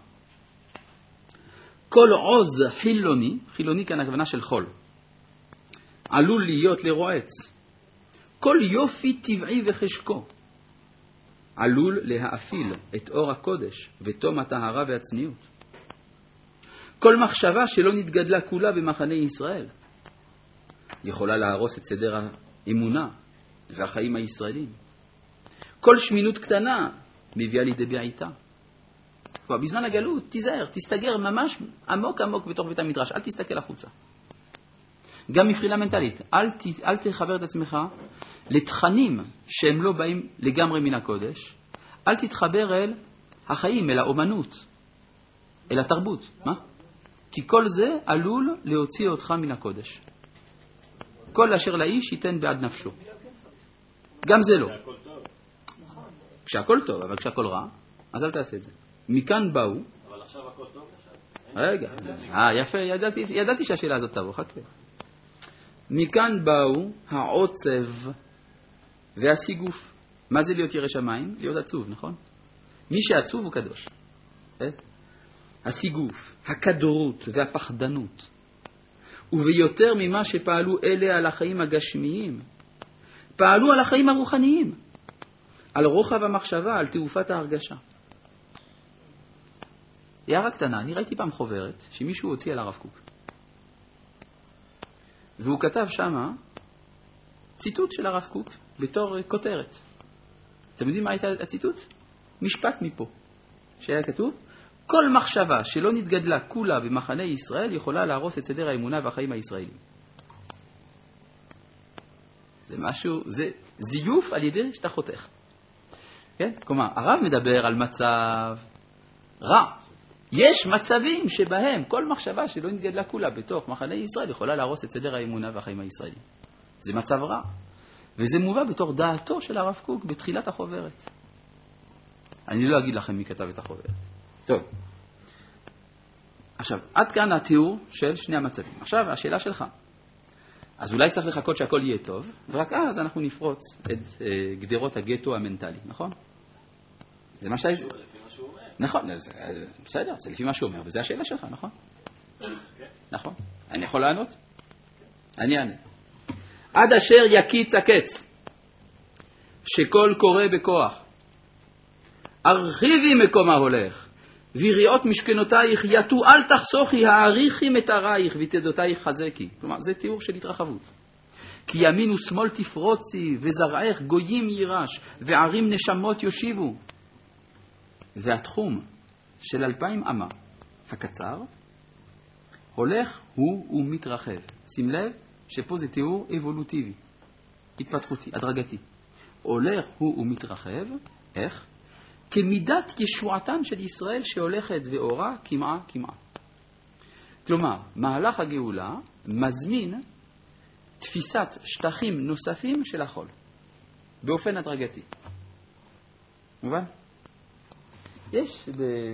כל עוז חילוני, חילוני כאן הכוונה של חול, עלול להיות לרועץ. כל יופי טבעי וחשקו, עלול להאפיל את אור הקודש ותום הטהרה והצניעות. כל מחשבה שלא נתגדלה כולה במחנה ישראל, יכולה להרוס את סדר האמונה והחיים הישראלים. כל שמינות קטנה מביאה לידי בעיתה. כבר בזמן הגלות, תיזהר, תסתגר ממש עמוק עמוק בתוך בית המדרש, אל תסתכל החוצה. גם מבחינה מנטלית, אל תחבר את עצמך לתכנים שהם לא באים לגמרי מן הקודש, אל תתחבר אל החיים, אל האומנות, אל התרבות. מה? כי כל זה עלול להוציא אותך מן הקודש. כל אשר לאיש ייתן בעד נפשו. גם זה לא. כשהכל טוב, אבל כשהכל רע, אז אל תעשה את זה. מכאן באו... אבל עכשיו הכל טוב עכשיו. רגע, יפה, ידעתי שהשאלה הזאת תבוא, חכה. מכאן באו העוצב והסיגוף. מה זה להיות ירא שמיים? להיות עצוב, נכון? מי שעצוב הוא קדוש. הסיגוף, הקדרות והפחדנות. וביותר ממה שפעלו אלה על החיים הגשמיים, פעלו על החיים הרוחניים, על רוחב המחשבה, על תעופת ההרגשה. הערה קטנה, אני ראיתי פעם חוברת שמישהו הוציא על הרב קוק. והוא כתב שמה ציטוט של הרב קוק בתור כותרת. אתם יודעים מה הייתה הציטוט? משפט מפה. שהיה כתוב, כל מחשבה שלא נתגדלה כולה במחנה ישראל יכולה להרוס את סדר האמונה והחיים הישראלים. זה משהו, זה זיוף על ידי שאתה חותך. כן? כלומר, הרב מדבר על מצב רע. יש מצבים שבהם כל מחשבה שלא נתגדלה כולה בתוך מחנה ישראל יכולה להרוס את סדר האמונה והחיים הישראלים. זה מצב רע. וזה מובא בתור דעתו של הרב קוק בתחילת החוברת. אני לא אגיד לכם מי כתב את החוברת. טוב. עכשיו, עד כאן התיאור של שני המצבים. עכשיו, השאלה שלך. אז אולי צריך לחכות שהכל יהיה טוב, ורק אז אנחנו נפרוץ את גדרות הגטו המנטלי, נכון? זה מה לפי מה שהוא אומר. נכון, בסדר, זה לפי מה שהוא אומר, וזה השאלה שלך, נכון? נכון. אני יכול לענות? אני אענה. עד אשר יקיץ הקץ, שכל קורא בכוח, הרחיבי מקום ההולך, ויריעות משכנותייך יתו אל תחסוכי, העריכי מטרייך ותדותייך חזקי. כלומר, זה תיאור של התרחבות. כי ימין ושמאל תפרוצי, וזרעך גויים יירש, וערים נשמות יושיבו. והתחום של 2000 אמה הקצר, הולך הוא ומתרחב. שים לב שפה זה תיאור אבולוטיבי, התפתחותי, הדרגתי. הולך הוא ומתרחב, איך? כמידת ישועתן של ישראל שהולכת ואורה כמעה כמעה. כלומר, מהלך הגאולה מזמין תפיסת שטחים נוספים של החול, באופן הדרגתי. מובן? יש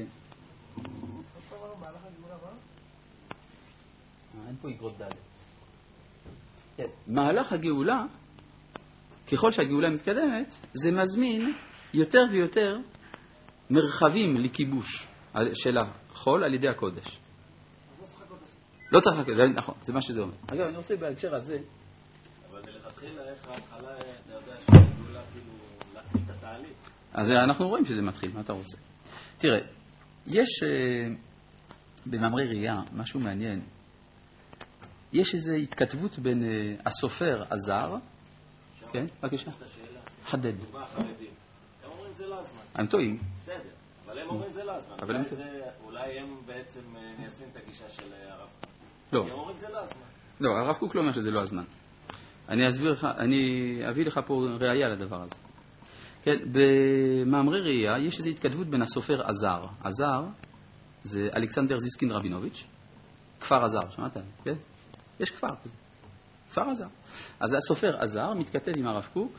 אין פה אגרות ד'. כן. מהלך הגאולה, ככל שהגאולה מתקדמת, זה מזמין יותר ויותר מרחבים לכיבוש של החול על ידי הקודש. לא צריך לחכות, נכון, זה מה שזה אומר. אגב, אני רוצה בהקשר הזה... אבל מלכתחילה, איך ההתחלה, אתה יודע שהגאולה כאילו להתחיל את התהליך? אז אנחנו רואים שזה מתחיל, מה אתה רוצה? תראה, יש במאמרי ראייה משהו מעניין. יש איזו התכתבות בין הסופר הזר, כן, בבקשה, חדד. דוגמה החרדים. הם אומרים זה לא הזמן. הם טועים. בסדר, אבל הם אומרים זה לא הזמן. אולי הם בעצם מיישמים את הגישה של הרב קוק. לא. הם אומרים זה לא הזמן. לא, הרב קוק לא אומר שזה לא הזמן. אני אביא לך פה ראייה לדבר הזה. כן, במאמרי ראייה יש איזו התכתבות בין הסופר הזר. הזר זה אלכסנדר זיסקין רבינוביץ', כפר הזר, שמעת? כן? יש כפר כזה. כפר הזר. אז הסופר הזר מתכתב עם הרב קוק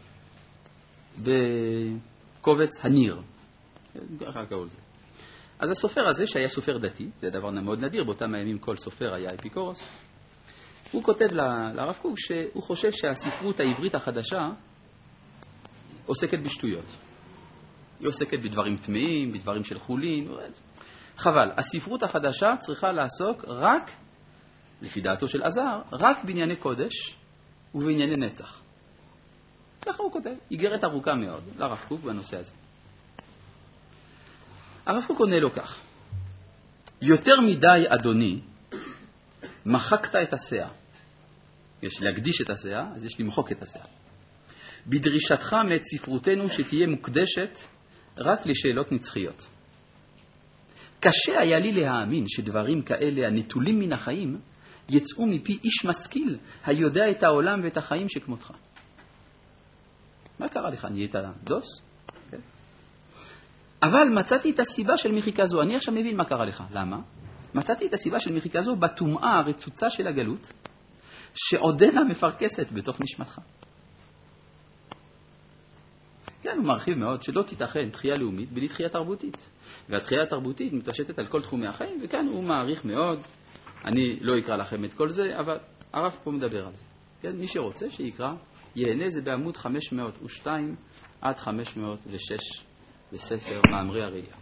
בקובץ הניר. ככה קראו לזה. אז הסופר הזה, שהיה סופר דתי, זה דבר מאוד נדיר, באותם הימים כל סופר היה אפיקורוס, הוא כותב לרב קוק שהוא חושב שהספרות העברית החדשה עוסקת בשטויות. היא עוסקת בדברים טמאים, בדברים של חולין. חבל, הספרות החדשה צריכה לעסוק רק, לפי דעתו של עזר, רק בענייני קודש ובענייני נצח. ככה הוא כותב, איגרת ארוכה מאוד לרב קוק בנושא הזה. הרב קוק עונה לו כך: יותר מדי, אדוני, מחקת את הסאה. יש להקדיש את הסאה, אז יש למחוק את הסאה. בדרישתך מאת ספרותנו שתהיה מוקדשת רק לשאלות נצחיות. קשה היה לי להאמין שדברים כאלה הנטולים מן החיים יצאו מפי איש משכיל היודע את העולם ואת החיים שכמותך. מה קרה לך? נהיית דוס? Okay. אבל מצאתי את הסיבה של מחיקה זו. אני עכשיו מבין מה קרה לך. למה? מצאתי את הסיבה של מחיקה זו בתומעה הרצוצה של הגלות שעודנה מפרקסת בתוך נשמתך. כן, הוא מרחיב מאוד שלא תיתכן תחייה לאומית בלי תחייה תרבותית. והתחייה התרבותית מתפשטת על כל תחומי החיים, וכאן הוא מעריך מאוד. אני לא אקרא לכם את כל זה, אבל הרב פה מדבר על זה. כן, מי שרוצה שיקרא, יהנה, זה בעמוד 502 עד 506 בספר מאמרי הראייה.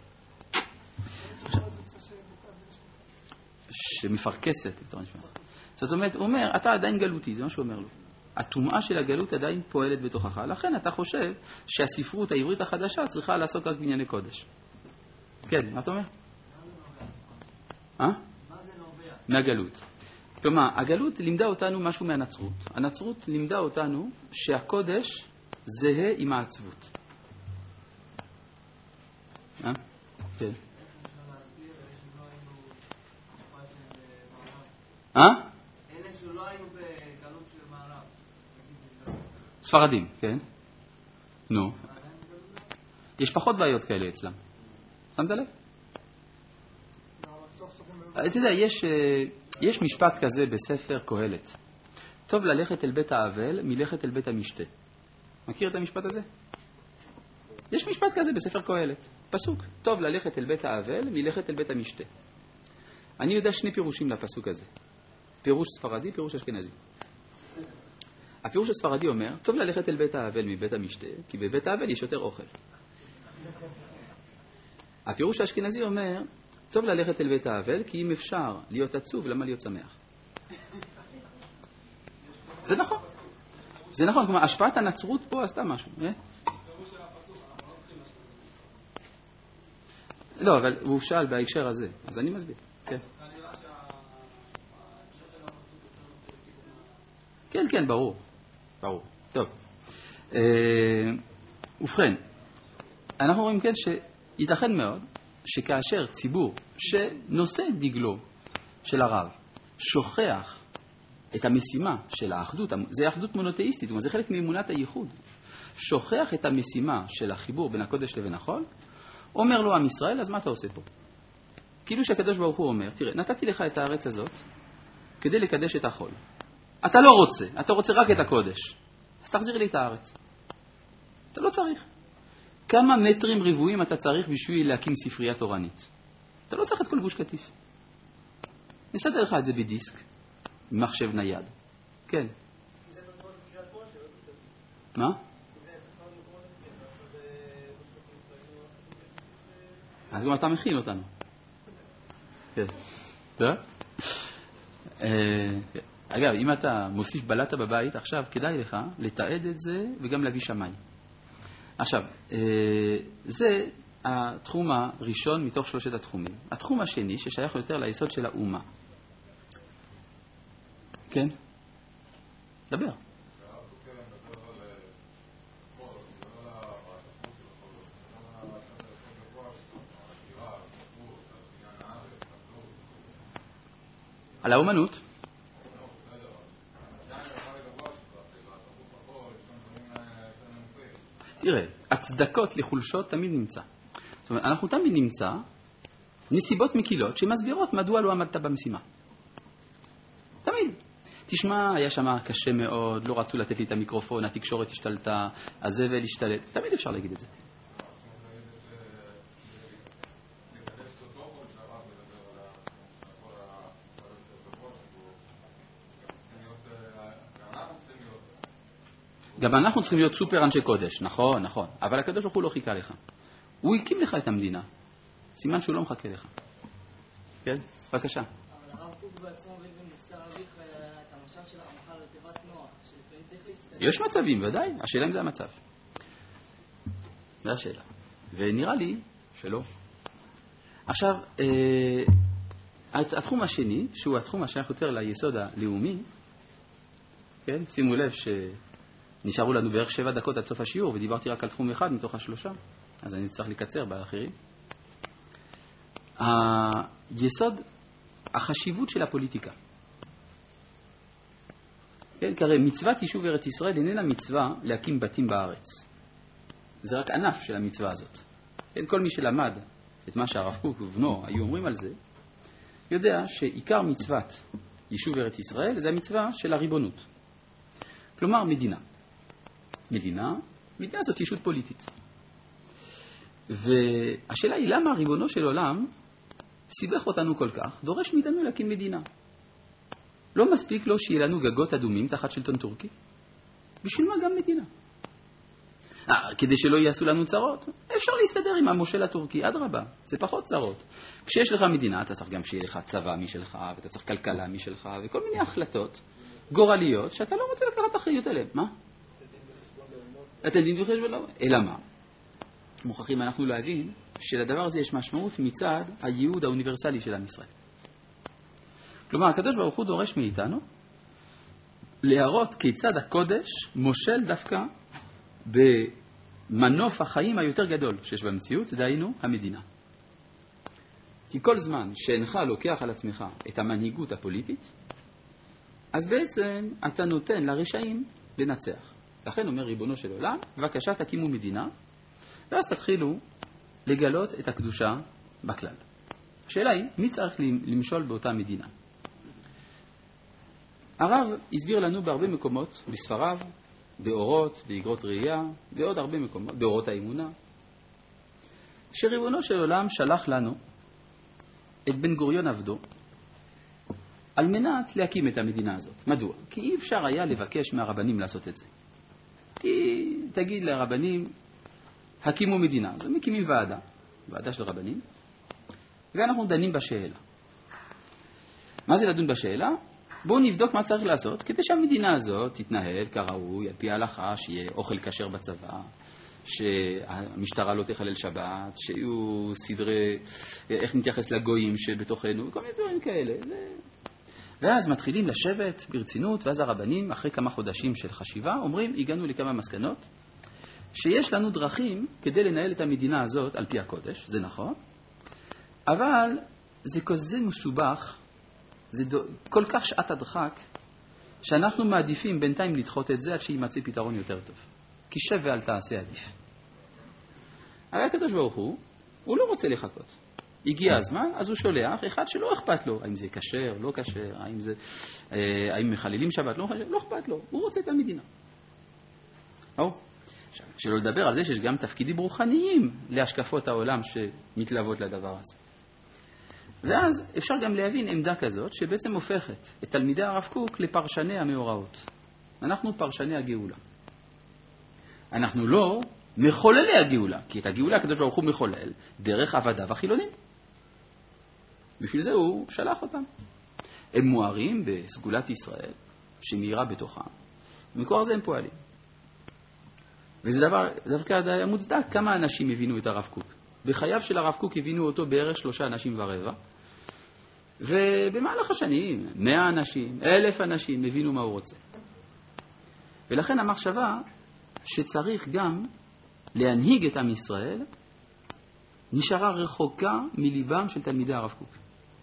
שמפרקסת בתוך נשמתך. זאת אומרת, הוא אומר, אתה עדיין גלותי, זה מה שהוא אומר לו. התומעה של הגלות עדיין פועלת בתוכך. לכן אתה חושב שהספרות העברית החדשה צריכה לעסוק רק בענייני קודש. כן, מה אתה אומר? מה זה נובע? מהגלות. כלומר, הגלות לימדה אותנו משהו מהנצרות. הנצרות לימדה אותנו שהקודש זהה עם העצבות. כן. ספרדים, כן? נו. יש פחות בעיות כאלה אצלם. שמת לב? אתה יודע, יש משפט כזה בספר קהלת. טוב ללכת אל בית האבל מלכת אל בית המשתה. מכיר את המשפט הזה? יש משפט כזה בספר קהלת. פסוק. טוב ללכת אל בית האבל מלכת אל בית המשתה. אני יודע שני פירושים לפסוק הזה. פירוש ספרדי, פירוש אשכנזי. הפירוש הספרדי אומר, טוב ללכת אל בית האבל מבית המשתה, כי בבית האבל יש יותר אוכל. הפירוש האשכנזי אומר, טוב ללכת אל בית האבל, כי אם אפשר להיות עצוב, למה להיות שמח? זה נכון. זה נכון, כלומר, השפעת הנצרות פה עשתה משהו. לא, אבל הוא שאל בהקשר הזה, אז אני מסביר. כן. כן, כן, ברור. ברור. טוב. ובכן, אנחנו רואים כן שייתכן מאוד שכאשר ציבור שנושא דגלו של הרב שוכח את המשימה של האחדות, זה אחדות מונותאיסטית, זה חלק מאמונת הייחוד, שוכח את המשימה של החיבור בין הקודש לבין החול, אומר לו עם ישראל, אז מה אתה עושה פה? כאילו שהקדוש ברוך הוא אומר, תראה, נתתי לך את הארץ הזאת כדי לקדש את החול. אתה לא רוצה, אתה רוצה רק את הקודש. אז תחזיר לי את הארץ. אתה לא צריך. כמה מטרים ריבועים אתה צריך בשביל להקים ספרייה תורנית? אתה לא צריך את כל גוש קטיף. נסדר לך את זה בדיסק, במחשב נייד. כן. מה? אז גם אתה מכין אותנו. כן. טוב? אגב, אם אתה מוסיף בלטה בבית, עכשיו כדאי לך לתעד את זה וגם להביא שמיים. עכשיו, זה התחום הראשון מתוך שלושת התחומים. התחום השני, ששייך יותר ליסוד של האומה. כן? דבר. על האומנות. תראה, הצדקות לחולשות תמיד נמצא. זאת אומרת, אנחנו תמיד נמצא נסיבות מקילות שמסבירות מדוע לא עמדת במשימה. תמיד. תשמע, היה שם קשה מאוד, לא רצו לתת לי את המיקרופון, התקשורת השתלטה, הזבל השתלט. תמיד אפשר להגיד את זה. גם אנחנו צריכים להיות סופר אנשי קודש, נכון, נכון. אבל הקדוש ברוך הוא לא חיכה לך. הוא הקים לך את המדינה. סימן שהוא לא מחכה לך. כן? בבקשה. אבל הרב קוק בעצמו ואבן מוסר אביך את המשל של הרמח"ל לתיבת נוח, שלפעמים צריך להסתכל. יש מצבים, ודאי. השאלה אם זה המצב. זו השאלה. ונראה לי שלא. עכשיו, התחום השני, שהוא התחום השייך יותר ליסוד הלאומי, כן? שימו לב נשארו לנו בערך 7 דקות עד סוף השיעור, ודיברתי רק על תחום אחד מתוך 3, אז אני צריך לקצר באחרים. היסוד, החשיבות של הפוליטיקה. כן, כי הרי מצוות יישוב ארץ ישראל איננה מצווה להקים בתים בארץ. זה רק ענף של המצווה הזאת. כן, כל מי שלמד את מה שהרב קוק ובנו היו אומרים על זה, יודע שעיקר מצוות יישוב ארץ ישראל זה המצווה של הריבונות. כלומר, מדינה. מדינה זאת ישות פוליטית. והשאלה היא למה ריבונו של עולם סיבך אותנו כל כך, דורש מאיתנו להקים מדינה. לא מספיק לו שיהיה לנו גגות אדומים תחת שלטון טורקי? בשביל מה גם מדינה? כדי שלא יעשו לנו צרות? אפשר להסתדר עם המושל הטורקי, אדרבה, זה פחות צרות. כשיש לך מדינה, אתה צריך גם שיהיה לך צבא משלך, ואתה צריך כלכלה משלך, וכל מיני החלטות גורליות שאתה לא רוצה לקחת אחריות עליהן. מה? אתם דין בחשבון לא? אלא מה? מוכרחים אנחנו להבין שלדבר הזה יש משמעות מצד הייעוד האוניברסלי של עם ישראל. כלומר, הקדוש ברוך הוא דורש מאיתנו להראות כיצד הקודש מושל דווקא במנוף החיים היותר גדול שיש במציאות, דהיינו המדינה. כי כל זמן שאינך לוקח על עצמך את המנהיגות הפוליטית, אז בעצם אתה נותן לרשעים לנצח. לכן אומר ריבונו של עולם, בבקשה תקימו מדינה, ואז תתחילו לגלות את הקדושה בכלל. השאלה היא, מי צריך למשול באותה מדינה? הרב הסביר לנו בהרבה מקומות, בספריו, באורות, באגרות ראייה, בעוד הרבה מקומות, באורות האמונה, שריבונו של עולם שלח לנו את בן גוריון עבדו, על מנת להקים את המדינה הזאת. מדוע? כי אי אפשר היה לבקש מהרבנים לעשות את זה. כי תגיד לרבנים, הקימו מדינה. אז הם מקימים ועדה של רבנים, ואנחנו דנים בשאלה. מה זה לדון בשאלה? בואו נבדוק מה צריך לעשות, כדי שהמדינה הזאת תתנהל כראוי, על פי ההלכה, שיהיה אוכל כשר בצבא, שהמשטרה לא תחלל שבת, שיהיו סדרי, איך נתייחס לגויים שבתוכנו, כל מיני דברים כאלה. ואז מתחילים לשבת ברצינות, ואז הרבנים, אחרי כמה חודשים של חשיבה, אומרים, הגענו לכמה מסקנות, שיש לנו דרכים כדי לנהל את המדינה הזאת על פי הקודש, זה נכון, אבל זה כזה מסובך, זה כל כך שעת הדחק, שאנחנו מעדיפים בינתיים לדחות את זה עד שימצא פתרון יותר טוב. כי שב ואל תעשה עדיף. הרי הקדוש ברוך הוא לא רוצה לחכות. הגיע הזמן, אז הוא שולח אחד שלא אכפת לו, האם זה כשר, לא כשר, האם מחללים שבת, לא אכפת לו, הוא רוצה את המדינה. שלא לדבר על זה שיש גם תפקידים רוחניים להשקפות העולם שמתלוות לדבר הזה. ואז אפשר גם להבין עמדה כזאת שבעצם הופכת את תלמידי הרב קוק לפרשני המאורעות. אנחנו פרשני הגאולה. אנחנו לא מחוללי הגאולה, כי את הגאולה הקדוש ברוך הוא מחולל דרך עבדיו החילונים. בשביל זה הוא שלח אותם. הם מוארים בסגולת ישראל שמאירה בתוכם. ומקור זה הם פועלים. וזה דווקא מוצדק. כמה אנשים הבינו את הרב קוק? בחייו של הרב קוק הבינו אותו בערך 3.25 אנשים. ובמהלך השנים 100 אנשים, 1,000 אנשים הבינו מה הוא רוצה. ולכן המחשבה שצריך גם להנהיג את עם ישראל נשארה רחוקה מליבם של תלמידי הרב קוק.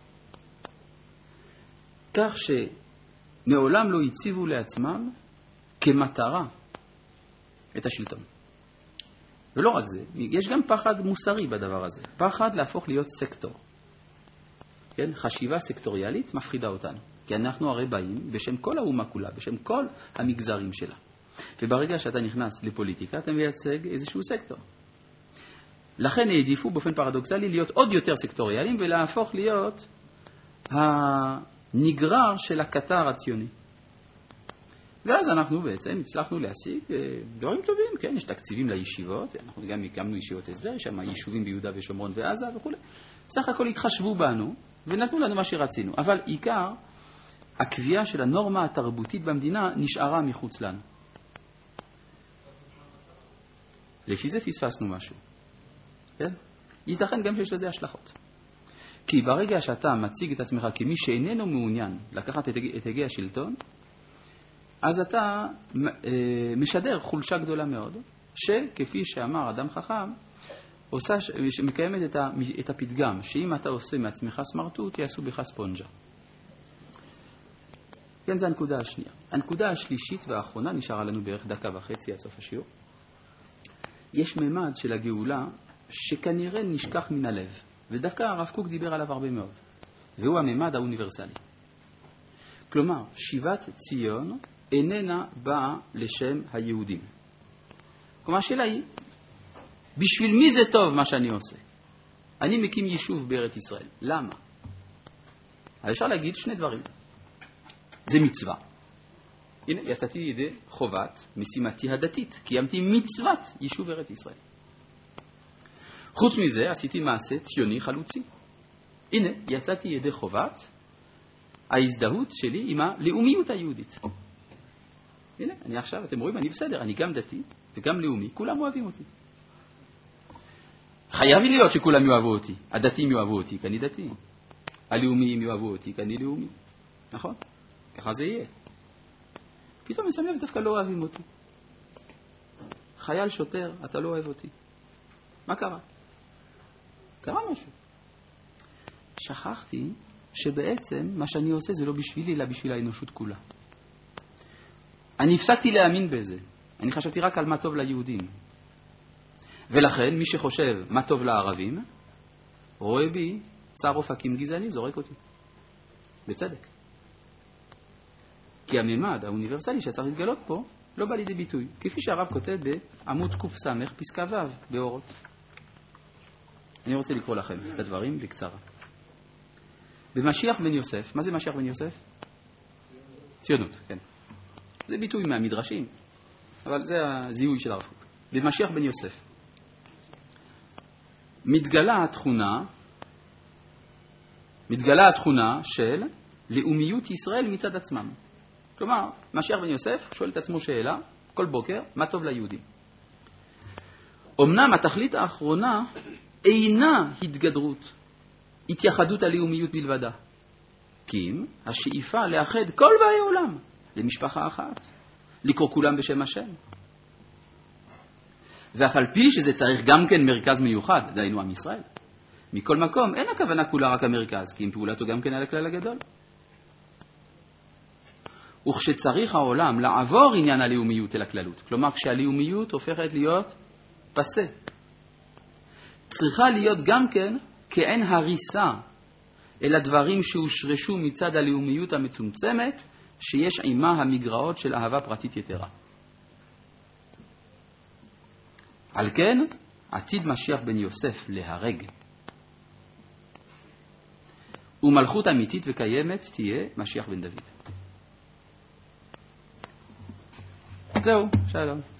כך שמעולם לא הציבו לעצמם כמטרה את השלטון. ולא רק זה, יש גם פחד מוסרי בדבר הזה. פחד להפוך להיות סקטור. כן? חשיבה סקטוריאלית מפחידה אותנו. כי אנחנו הרי באים בשם כל האומה כולה, בשם כל המגזרים שלה. וברגע שאתה נכנס לפוליטיקה, אתה מייצג איזשהו סקטור. לכן העדיפו באופן פרדוקסלי להיות עוד יותר סקטוריאליים ולהפוך להיות הנגרר של הקטר הציוני. ואז אנחנו בעצם הצלחנו להשיג דברים טובים, כן, יש תקציבים לישיבות, אנחנו גם הקמנו ישיבות הסדר, יש שם יישובים ביהודה ושומרון ועזה וכו'. סך הכל התחשבו בנו ונתנו לנו מה שרצינו, אבל עיקר הקביעה של הנורמה התרבותית במדינה נשארה מחוץ לנו. לפי זה פספסנו משהו. כן? ייתכן גם שיש לזה השלכות. כי ברגע שאתה מציג את עצמך כמי שאיננו מעוניין לקחת את הגה השלטון, אז אתה משדר חולשה גדולה מאוד, שכפי שאמר אדם חכם, מקיימת את הפתגם, שאם אתה עושה מעצמך סמרטוט, יעשו בך ספונג'ה. כן, זו הנקודה השנייה. הנקודה השלישית והאחרונה, נשארה לנו בערך 1.5 דקות עד סוף השיעור. יש ממד של הגאולה שכנראה נשכח מן הלב, ודווקא הרב קוק דיבר עליו הרבה מאוד, והוא הממד האוניברסלי. כלומר, שיבת ציון איננה באה לשם היהודים. כלומר, השאלה היא, בשביל מי זה טוב מה שאני עושה? אני מקים יישוב בארץ ישראל. למה? אז אפשר להגיד שני דברים. זה מצווה. הנה, יצאתי ידי חובת משימתי הדתית. קיימתי מצוות יישוב ארץ ישראל. חוץ מזה, עשיתי מעשה ציוני חלוצי. הנה, יצאתי ידי חובת ההזדהות שלי עם הלאומיות היהודית. הנה, אני עכשיו, אתם רואים, אני בסדר, אני גם דתי וגם לאומי, כולם אוהבים אותי. חייב להיות שכולם יאהבו אותי. הדתיים יאהבו אותי, כי אני דתי. הלאומיים יאהבו אותי, כי אני לאומי. נכון? ככה זה יהיה. פתאום אני שמח, דווקא לא אוהבים אותי. חייל שוטר, אתה לא אוהב אותי. מה קרה? קרה משהו. שכחתי שבעצם מה שאני עושה זה לא בשבילי, אלא בשביל האנושות כולה. אני הפסקתי להאמין בזה. אני חשבתי רק על מה טוב ליהודים. ולכן, מי שחושב מה טוב לערבים, רואה בי צער אופקים גזעני, זורק אותי. בצדק. כי הממד האוניברסלי שצריך להתגלות פה, לא בא לידי ביטוי. כפי שהרב כותב בעמוד ק"ס פסקה ו' באורות. אני רוצה לקרוא לכם את הדברים בקצרה. במשיח בן יוסף, מה זה משיח בן יוסף? ציונות, כן. זה ביטוי מהמדרשים, אבל זה הזיהוי של הרב קוק. במשיח בן יוסף מתגלה התכונה של לאומיות ישראל מצד עצמם. כלומר, משיח בן יוסף שואל את עצמו שאלה כל בוקר, מה טוב ליהודים? אמנם התכלית האחרונה אינה התגדרות, התייחדות הלאומיות בלבדה, כי אם השאיפה לאחד כל באי עולם למשפחה אחת, לקרוא כולם בשם השם. ואף על פי שזה צריך גם כן מרכז מיוחד, דהיינו עם ישראל. מכל מקום, אין הכוונה כולה רק המרכז, כי אם פעולתו גם כן על הכלל הגדול. וכשצריך העולם לעבור עניין הלאומיות אל הכללות, כלומר כשהלאומיות הופכת להיות פסה, צריכה להיות גם כן כעין הריסה אל הדברים שהושרשו מצד הלאומיות המצומצמת, שיש עימה המגרעות של אהבה פרטית יתרה. על כן, עתיד משיח בן יוסף להרג. ומלכות אמיתית וקיימת תהיה משיח בן דוד. זהו, שלום.